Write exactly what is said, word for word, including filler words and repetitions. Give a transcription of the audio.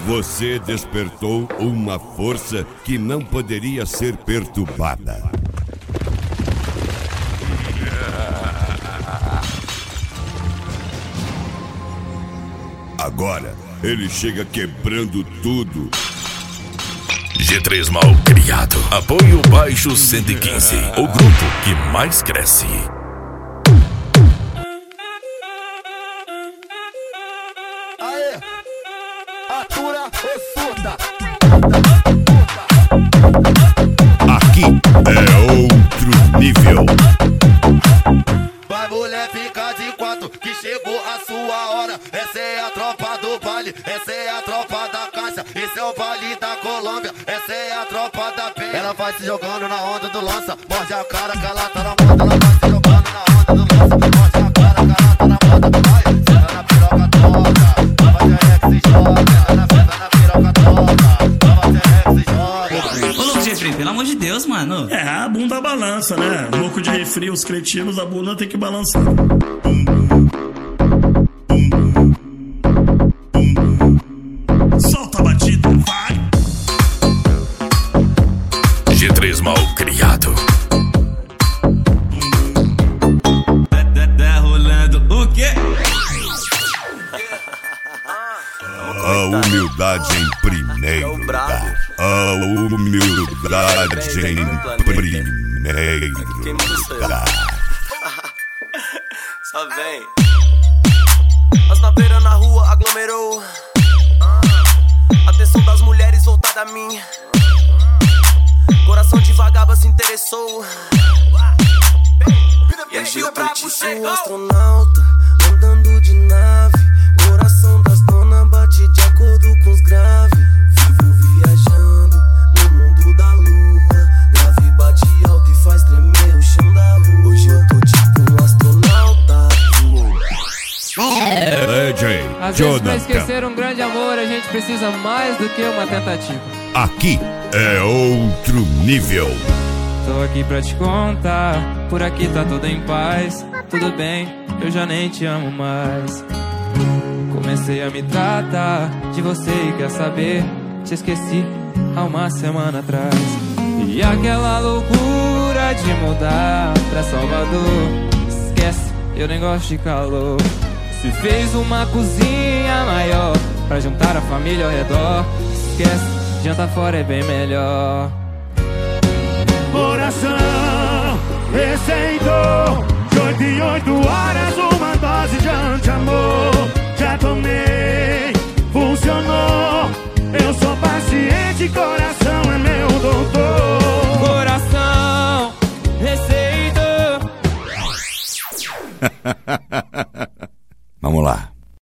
Você despertou uma força que não poderia ser perturbada. Agora, ele chega quebrando tudo. G três Mal Criado. Apoio Baixo cento e quinze. O grupo que mais cresce. Aê! Atura ou surda? Aqui é outro nível. Vai, mulher, fica de quatro, que chegou a sua hora. Essa é a tropa do baile, essa é a tropa da caixa. Esse é o baile da Colômbia, essa é a tropa da penha. Ela vai se jogando na onda do lança, morde a cara que ela tá na moda. Ela vai se jogando na onda do lança, morde a cara que ela tá na moda. Vai, senta na piroca toca, nova T R X se joga. Ela senta na piroca toca, nova T R X se joga. Ô, louco de refri, pelo amor de Deus, mano. É, a bunda balança, né? Louco de refri, os cretinos, a bunda tem que balançar. Solta a batida, vai! G três Mal Criado. Tá rolando o quê? A humildade em primeiro lugar. A humildade em primeiro lugar. Só vem. As naveiras na rua aglomerou. Atenção das mulheres voltada a mim. Coração de vagaba se interessou. E hoje eu tô tipo um astronauta, andando de nave. Coração das donas bate de acordo com os graves. Vivo viajando no mundo da lua. Grave bate alto e faz tremer o chão da rua. Hoje eu tô tipo um astronauta. D J Às vezes, pra Jonathan. esquecer um grande amor, a gente precisa mais do que uma tentativa. Aqui é outro nível. Tô aqui pra te contar, por aqui tá tudo em paz. Tudo bem, eu já nem te amo mais. Comecei a me tratar de você e quer saber, te esqueci há uma semana atrás. E aquela loucura de mudar pra Salvador, esquece, eu nem gosto de calor. Se fez uma cozinha maior pra juntar a família ao redor, esquece, janta fora é bem melhor. Coração receitou de oito em oito horas uma dose de anti-amor. Já tomei, funcionou. Eu sou paciente, coração é meu doutor. Coração receitou.